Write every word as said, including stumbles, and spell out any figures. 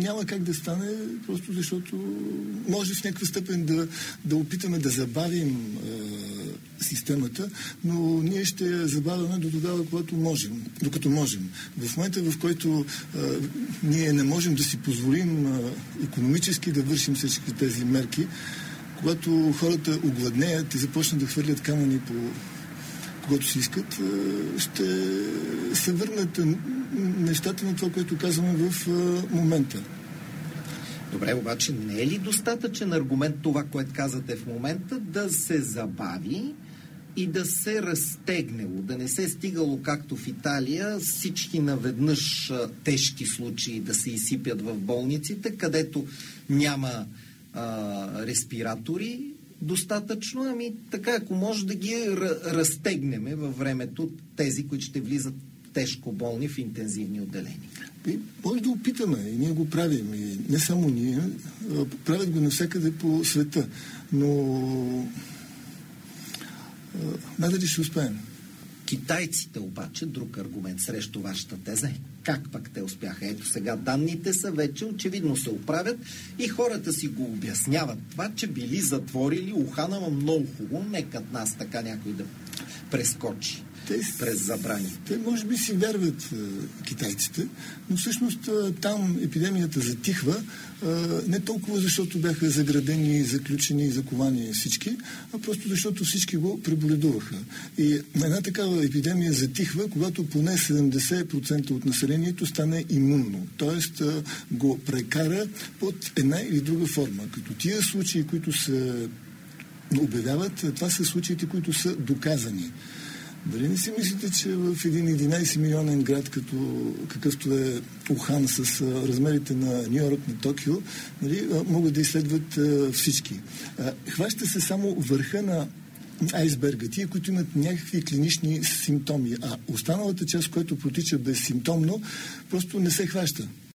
няма как да стане, просто защото може в някаква степен да, да опитаме да забавим е, системата, но ние ще я забавяме до тогава, когато можем, докато можем. В момента, в който е, ние не можем да си позволим е, икономически да вършим всички тези мерки, когато хората огладнеят и започнат да хвърлят камъни по когато си искат, ще се върнат нещата на това, което казваме в момента. Добре, обаче не е ли достатъчен аргумент това, което казате в момента, да се забави и да се разтегнело, да не се е стигало както в Италия всички наведнъж тежки случаи да се изсипят в болниците, където няма а, респиратори достатъчно, ами така, ако може да ги разтегнеме във времето тези, които ще влизат тежко болни в интензивни отделения. И може да опитаме, и ние го правим, и не само ние, правят го навсякъде по света, но надали ще успеем. Китайците обаче, друг аргумент срещу вашата теза, как пък те успяха? Ето сега данните са вече, очевидно се оправят и хората си го обясняват. Това, че били затворили Ухан, ама много хубаво, нека нас така някой да прескочи те, през забрани. Те може би си вярват китайците, но всъщност там епидемията затихва, не толкова защото бяха заградени, заключени и заковани всички, а просто защото всички го преболедуваха. И една такава епидемия затихва, когато поне седемдесет процента от населението стане имунно. Тоест го прекара под една или друга форма. Като тия случаи, които се обявяват, това са случаите, които са доказани. Дали не си мислите, че в един единайсет милионен град, като какъвто е Ухан с а, размерите на Ню-Йорк, на Токио, нали, а, могат да изследват а, всички? А, хваща се само върха на айсберга, тия, които имат някакви клинични симптоми, а останалата част, която протича безсимптомно, просто не се хваща.